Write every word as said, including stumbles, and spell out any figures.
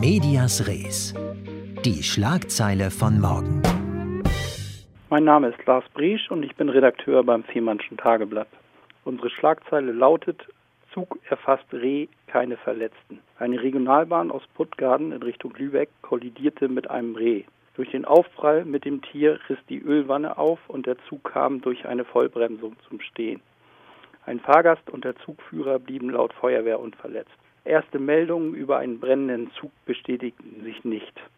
Medias Res. Die Schlagzeile von morgen. Mein Name ist Lars Briesch und ich bin Redakteur beim Fehmarnschen Tageblatt. Unsere Schlagzeile lautet: Zug erfasst Reh, keine Verletzten. Eine Regionalbahn aus Puttgarden in Richtung Lübeck kollidierte mit einem Reh. Durch den Aufprall mit dem Tier riss die Ölwanne auf und der Zug kam durch eine Vollbremsung zum Stehen. Ein Fahrgast und der Zugführer blieben laut Feuerwehr unverletzt. Erste Meldungen über einen brennenden Zug bestätigten sich nicht.